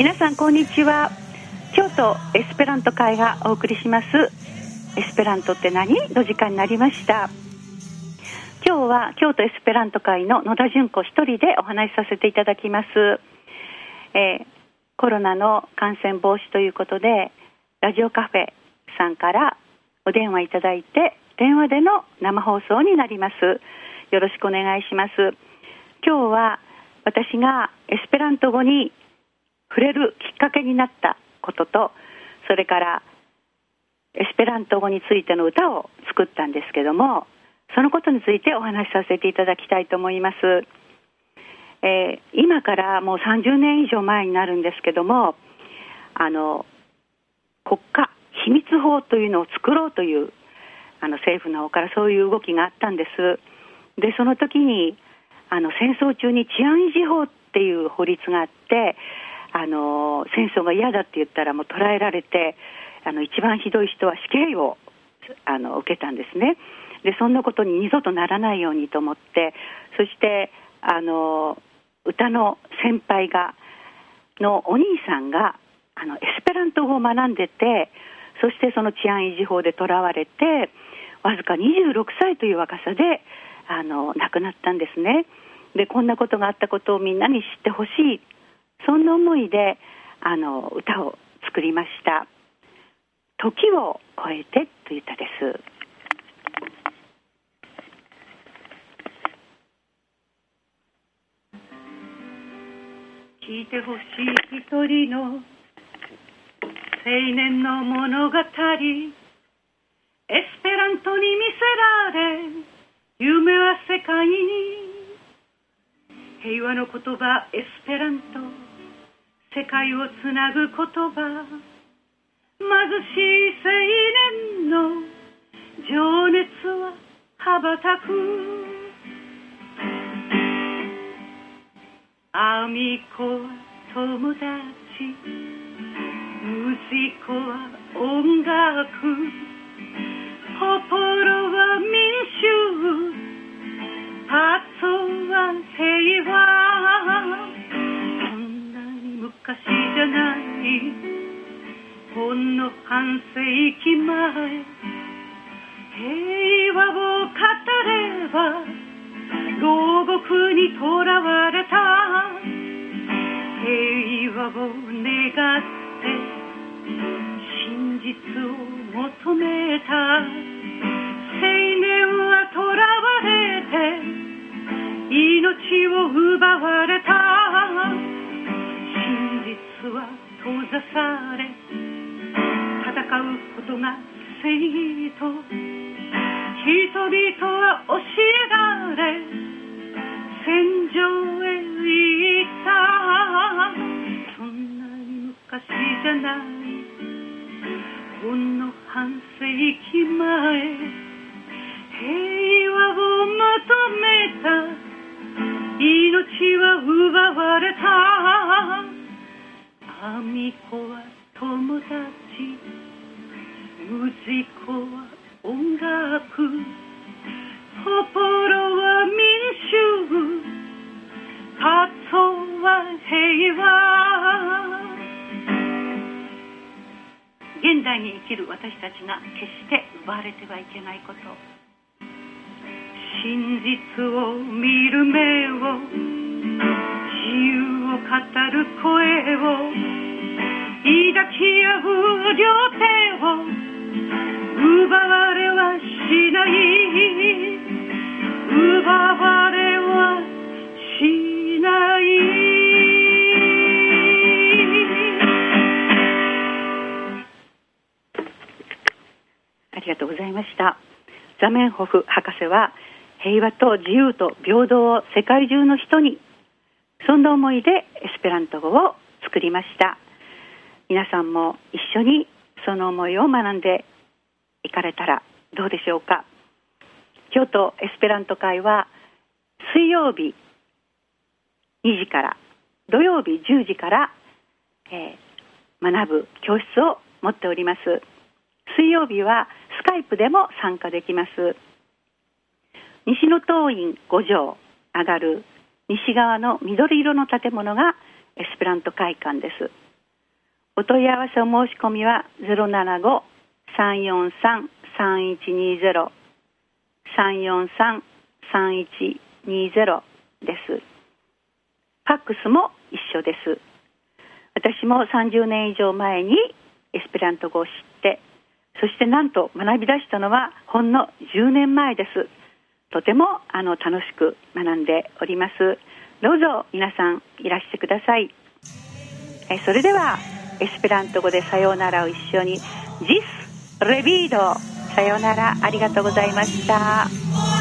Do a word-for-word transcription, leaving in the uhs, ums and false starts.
皆さんこんにちは。京都エスペラント会がお送りしますエスペラントって何の時間になりました。今日は京都エスペラント会の野田純子一人でお話しさせていただきます。えー、コロナの感染防止ということでラジオカフェさんからお電話いただいて電話での生放送になります。よろしくお願いします。今日は私がエスペラント語に触れるきっかけになったことと、それからエスペラント語についての歌を作ったんですけども、そのことについてお話しさせていただきたいと思います。えー、今からもうさんじゅうねん以上前になるんですけども、あの国家秘密法というのを作ろうというあの政府の方からそういう動きがあったんです。でその時にあの戦争中に治安維持法っていう法律があって、あの戦争が嫌だって言ったらもう捕らえられて、あの一番ひどい人は死刑をあの受けたんですね。でそんなことに二度とならないようにと思って、そしてあの歌の先輩がのお兄さんがあのエスペラント語を学んでて、そしてその治安維持法で囚われてわずかにじゅうろくさいという若さであの亡くなったんですね。でこんなことがあったことをみんなに知ってほしい、そんな思いであの歌を作りました。時を超えてという歌です。聞いてほしい一人の青年の物語、エスペラントに魅せられ夢は世界に、平和の言葉エスペラント、世界をつなぐ言葉、貧しい青年の情熱は羽ばたく。アミコは友達、ムジコは音楽、ポポロは民衆、パツォは平和。そんなに昔じゃない、ほんの半世紀前、平和を語れば牢獄に囚われた。平和を願って真実を求めた青年は囚われて命を奪われた。真実は閉ざされ戦うことが正と、人々は教えられ戦場へ行った。そんなに昔じゃない、ほんの半世紀前、平和を求めた命は奪われた。アミコは友達、ムジコは音楽、ポポロは民衆、パツォは平和。現代に生きる私たちが決して奪われてはいけないこと、真実を見る目を、自由を語る声を、抱き合う両手を奪われはしない、奪われはしない。ありがとうございました。ザメンホフ博士は平和と自由と平等を世界中の人に、そんな思いでエスペラント語を作りました。皆さんも一緒にその思いを学んでいかれたらどうでしょうか。京都エスペラント会は水曜日にじから土曜日じゅうじから、えー、学ぶ教室を持っております。水曜日はスカイプでも参加できます。西の東院ご条上がる西側の緑色の建物がエスペラント会館です。 お問い合わせお申し込みは ゼロななご さんよんさん さんいちにゼロ さんよんさん さんいちにゼロです。ファックスも一緒です。私もさんじゅうねん以上前にエスペラント語を知って、そしてなんと学び出したのはほんのじゅうねんまえです。とてもあの楽しく学んでおります。どうぞ皆さんいらしてください。えそれではエスペラント語でさようならを一緒にジスレビード、さようなら、ありがとうございました。